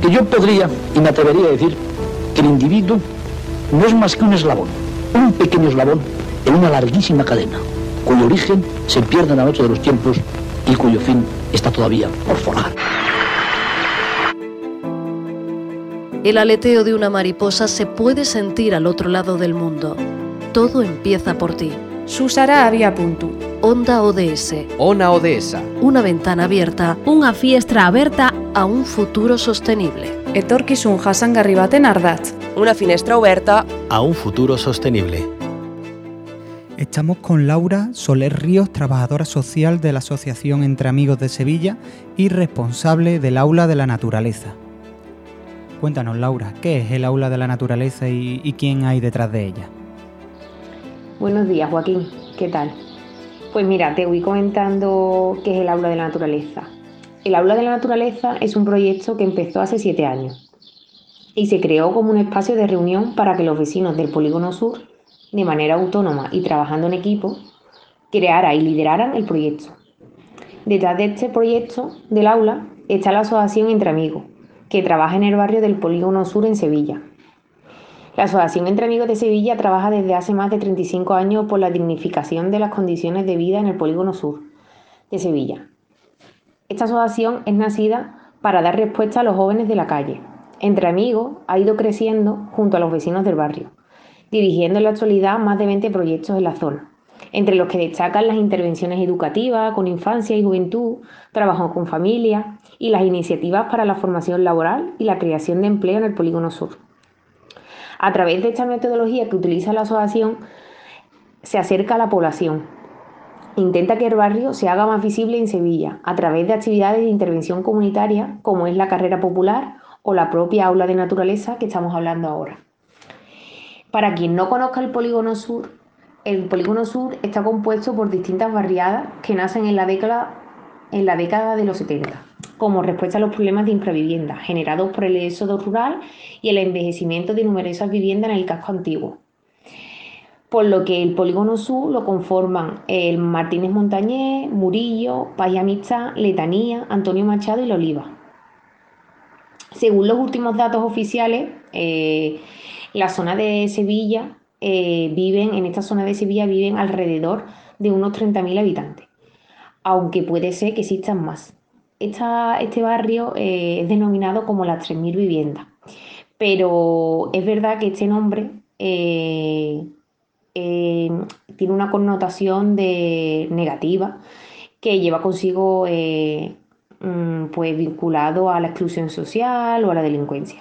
Que yo podría y me atrevería a decir que el individuo no es más que un eslabón, un pequeño eslabón en una larguísima cadena, cuyo origen se pierde en la noche de los tiempos y cuyo fin está todavía por forjar. El aleteo de una mariposa se puede sentir al otro lado del mundo. Todo empieza por ti. Susara Abia.puntu. Onda ODS. Ona ODS. Una ventana abierta. Una fiestra aberta a un futuro sostenible. Etorkizun jasangarri baten ardatz. Una finestra oberta a un futuro sostenible. Estamos con Laura Soler Ríos, trabajadora social de la Asociación Entre Amigos de Sevilla y responsable del Aula de la Naturaleza. Cuéntanos, Laura, ¿qué es el Aula de la Naturaleza y quién hay detrás de ella? Buenos días, Joaquín. ¿Qué tal? Pues mira, te voy comentando qué es el Aula de la Naturaleza. El Aula de la Naturaleza es un proyecto que empezó hace 7 años y se creó como un espacio de reunión para que los vecinos del Polígono Sur, de manera autónoma y trabajando en equipo, crearan y lideraran el proyecto. Detrás de este proyecto del aula está la Asociación Entre Amigos, que trabaja en el barrio del Polígono Sur en Sevilla. La Asociación Entre Amigos de Sevilla trabaja desde hace más de 35 años por la dignificación de las condiciones de vida en el Polígono Sur de Sevilla. Esta asociación es nacida para dar respuesta a los jóvenes de la calle. Entre Amigos ha ido creciendo junto a los vecinos del barrio, dirigiendo en la actualidad más de 20 proyectos en la zona, entre los que destacan las intervenciones educativas con infancia y juventud, trabajo con familias y las iniciativas para la formación laboral y la creación de empleo en el Polígono Sur. A través de esta metodología que utiliza la asociación, se acerca a la población. Intenta que el barrio se haga más visible en Sevilla a través de actividades de intervención comunitaria como es la carrera popular o la propia aula de naturaleza que estamos hablando ahora. Para quien no conozca el Polígono Sur está compuesto por distintas barriadas que nacen en la década de los 70, como respuesta a los problemas de infravivienda generados por el éxodo rural y el envejecimiento de numerosas viviendas en el casco antiguo. Por lo que el Polígono Sur lo conforman el Martínez Montañés, Murillo, Paz y Amistad, Letanía, Antonio Machado y La Oliva. Según los últimos datos oficiales, la zona de Sevilla en esta zona de Sevilla viven alrededor de unos 30.000 habitantes, aunque puede ser que existan más. Este barrio es denominado como las 3.000 viviendas, pero es verdad que este nombre tiene una connotación negativa que lleva consigo pues vinculado a la exclusión social o a la delincuencia.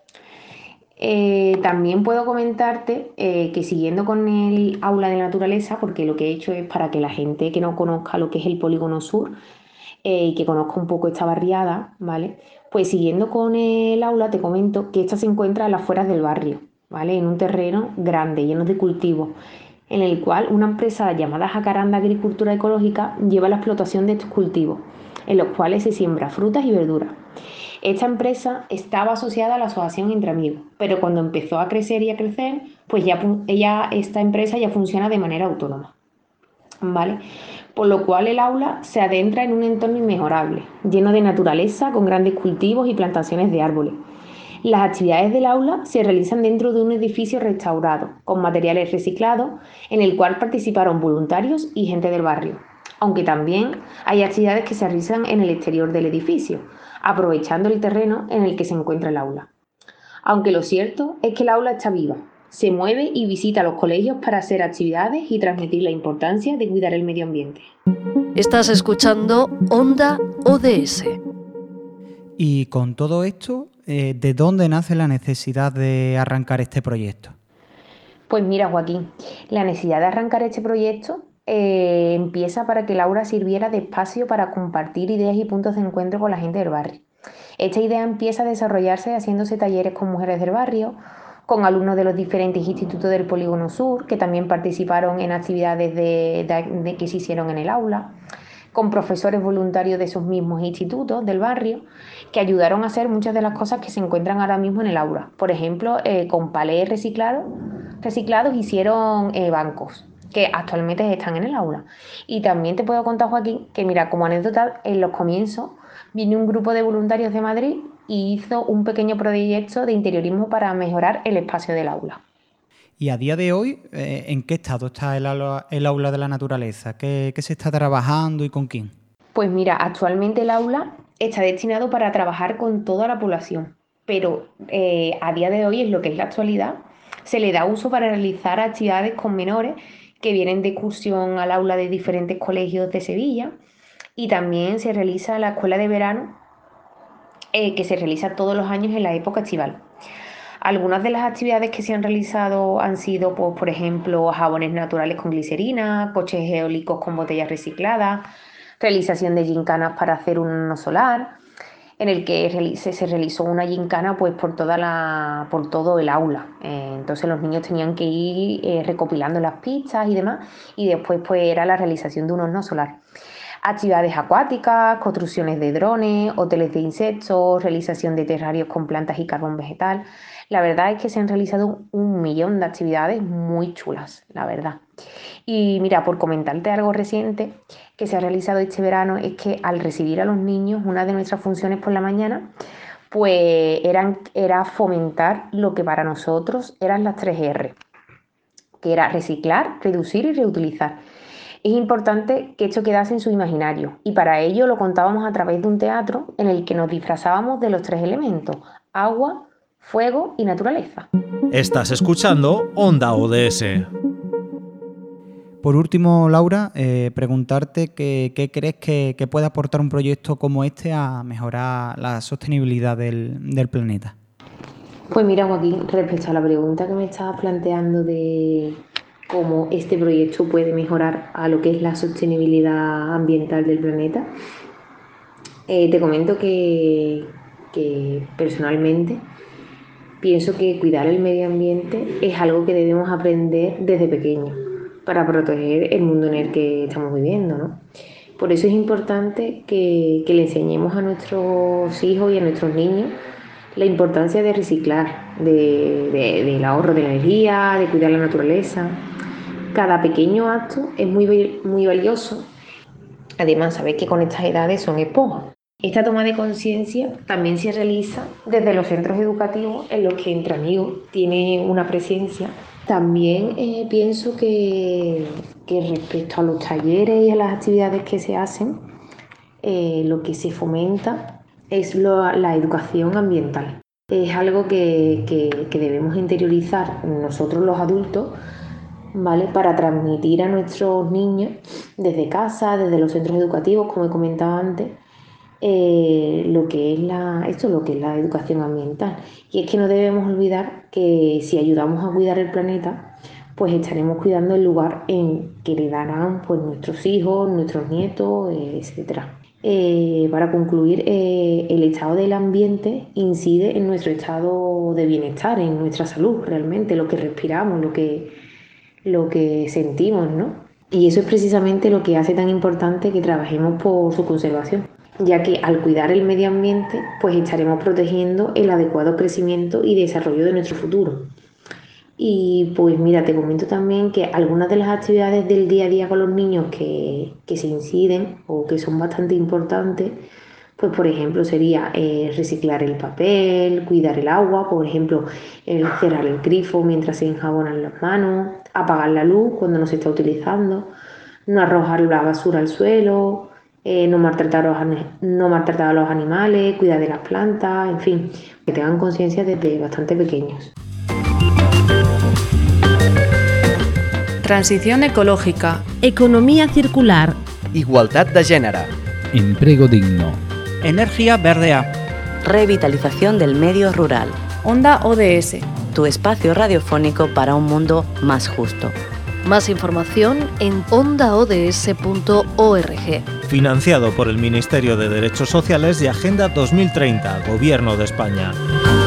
También puedo comentarte que siguiendo con el aula de naturaleza, porque lo que he hecho es para que la gente que no conozca lo que es el Polígono Sur y que conozca un poco esta barriada, ¿vale? Pues siguiendo con el aula te comento que esta se encuentra a las afueras del barrio, ¿vale? En un terreno grande, lleno de cultivos, en el cual una empresa llamada Jacaranda Agricultura Ecológica lleva la explotación de estos cultivos, en los cuales se siembra frutas y verduras. Esta empresa estaba asociada a la Asociación Entre Amigos, pero cuando empezó a crecer, pues esta empresa ya funciona de manera autónoma, ¿vale? Por lo cual el aula se adentra en un entorno inmejorable, lleno de naturaleza, con grandes cultivos y plantaciones de árboles. Las actividades del aula se realizan dentro de un edificio restaurado, con materiales reciclados, en el cual participaron voluntarios y gente del barrio, aunque también hay actividades que se realizan en el exterior del edificio, aprovechando el terreno en el que se encuentra el aula. Aunque lo cierto es que el aula está viva, se mueve y visita los colegios para hacer actividades y transmitir la importancia de cuidar el medio ambiente. Estás escuchando Onda ODS. Y con todo esto, ¿de dónde nace la necesidad de arrancar este proyecto? Pues mira, Joaquín, la necesidad de arrancar este proyecto empieza para que el aula sirviera de espacio para compartir ideas y puntos de encuentro con la gente del barrio. Esta idea empieza a desarrollarse haciéndose talleres con mujeres del barrio, con alumnos de los diferentes institutos del Polígono Sur, que también participaron en actividades que se hicieron en el aula, con profesores voluntarios de esos mismos institutos del barrio, que ayudaron a hacer muchas de las cosas que se encuentran ahora mismo en el aula. Por ejemplo, con palés reciclados hicieron bancos, que actualmente están en el aula. Y también te puedo contar, Joaquín, que mira, como anécdota, en los comienzos, vino un grupo de voluntarios de Madrid y hizo un pequeño proyecto de interiorismo para mejorar el espacio del aula. Y a día de hoy, ¿en qué estado está el aula de la naturaleza? ¿Qué se está trabajando y con quién? Pues mira, actualmente el aula está destinado para trabajar con toda la población, pero a día de hoy, en lo que es la actualidad, se le da uso para realizar actividades con menores que vienen de excursión al aula de diferentes colegios de Sevilla, y también se realiza la escuela de verano, que se realiza todos los años en la época estival. Algunas de las actividades que se han realizado han sido, pues, por ejemplo, jabones naturales con glicerina, coches eólicos con botellas recicladas, realización de gincanas para hacer un horno solar, en el que se realizó una gincana pues por todo el aula. Entonces los niños tenían que ir recopilando las pistas y demás, y después pues era la realización de un horno solar. Actividades acuáticas, construcciones de drones, hoteles de insectos, realización de terrarios con plantas y carbón vegetal. La verdad es que se han realizado 1.000.000 de actividades muy chulas, la verdad. Y mira, por comentarte algo reciente que se ha realizado este verano, es que al recibir a los niños, una de nuestras funciones por la mañana, pues era fomentar lo que para nosotros eran las 3 R, que era reciclar, reducir y reutilizar. Es importante que esto quedase en su imaginario, y para ello lo contábamos a través de un teatro en el que nos disfrazábamos de los 3 elementos: agua, fuego y naturaleza. Estás escuchando Onda ODS. Por último, Laura, preguntarte qué crees que puede aportar un proyecto como este a mejorar la sostenibilidad del planeta. Pues mira, Joaquín, respecto a la pregunta que me estabas planteando de cómo este proyecto puede mejorar a lo que es la sostenibilidad ambiental del planeta, te comento que personalmente pienso que cuidar el medio ambiente es algo que debemos aprender desde pequeños para proteger el mundo en el que estamos viviendo, ¿no? Por eso es importante que le enseñemos a nuestros hijos y a nuestros niños la importancia de reciclar, del ahorro de energía, de cuidar la naturaleza. Cada pequeño acto es muy valioso. Además, sabéis que con estas edades son esponjas. Esta toma de conciencia también se realiza desde los centros educativos, en los que Entre Amigos tiene una presencia. También pienso que respecto a los talleres y a las actividades que se hacen, lo que se fomenta es la educación ambiental. Es algo que debemos interiorizar nosotros los adultos, ¿vale? Para transmitir a nuestros niños desde casa, desde los centros educativos, como he comentado antes, lo que es la educación ambiental. Y es que no debemos olvidar que si ayudamos a cuidar el planeta, pues estaremos cuidando el lugar en que le darán pues nuestros hijos, nuestros nietos, etcétera. Para concluir, el estado del ambiente incide en nuestro estado de bienestar, en nuestra salud, realmente, lo que respiramos, lo que sentimos, ¿no? Y eso es precisamente lo que hace tan importante que trabajemos por su conservación, ya que al cuidar el medio ambiente, pues estaremos protegiendo el adecuado crecimiento y desarrollo de nuestro futuro. Y pues mira, te comento también que algunas de las actividades del día a día con los niños que se inciden o que son bastante importantes, pues por ejemplo sería reciclar el papel, cuidar el agua, por ejemplo cerrar el grifo mientras se enjabonan las manos, apagar la luz cuando no se está utilizando, no arrojar la basura al suelo, no maltratar a los animales, cuidar de las plantas, en fin, que tengan conciencia desde bastante pequeños. Transición ecológica. Economía circular. Igualdad de género. Empleo digno. Energía verdea. Revitalización del medio rural. Onda ODS. Tu espacio radiofónico para un mundo más justo. Más información en ondaods.org. Financiado por el Ministerio de Derechos Sociales y Agenda 2030, Gobierno de España.